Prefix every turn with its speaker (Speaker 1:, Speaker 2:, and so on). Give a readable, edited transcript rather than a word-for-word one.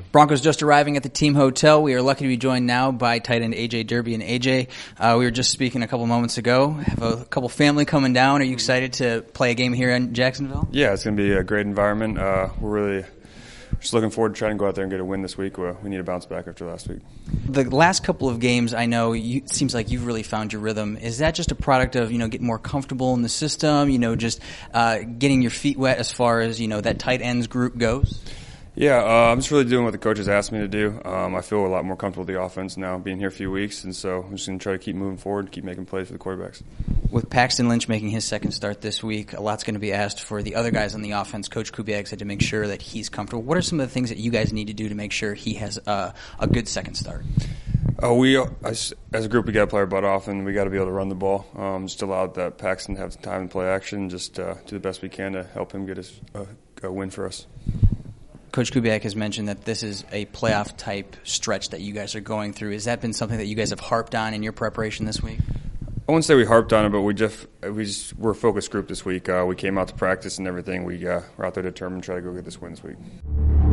Speaker 1: Broncos just arriving at the team hotel. We are lucky to be joined now by tight end A.J. Derby. And A.J., we were just speaking a couple moments ago. Have a couple family coming down. Are you excited to play a game here in Jacksonville?
Speaker 2: Yeah, it's going to be a great environment. We're really just looking forward to trying to go out there and get a win this week. We need to bounce back after last week.
Speaker 1: The last couple of games, I know, it seems like you've really found your rhythm. Is that just a product of, getting more comfortable in the system, just getting your feet wet as far as, that tight ends group goes?
Speaker 2: Yeah, I'm just really doing what the coaches asked me to do. I feel a lot more comfortable with the offense now, being here a few weeks, and so I'm just going to try to keep moving forward, keep making plays for the quarterbacks.
Speaker 1: With Paxton Lynch making his second start this week, a lot's going to be asked for the other guys on the offense. Coach Kubiak had to make sure that he's comfortable. What are some of the things that you guys need to do to make sure he has a good second start?
Speaker 2: As a group, we got to play our butt off, and we got to be able to run the ball. Just allow that Paxton to have some time and play action. Just do the best we can to help him get a win for us.
Speaker 1: Coach Kubiak has mentioned that this is a playoff-type stretch that you guys are going through. Has that been something that you guys have harped on in your preparation this week?
Speaker 2: I wouldn't say we harped on it, but we're a focused group this week. We came out to practice and everything. We're out there determined to try to go get this win this week.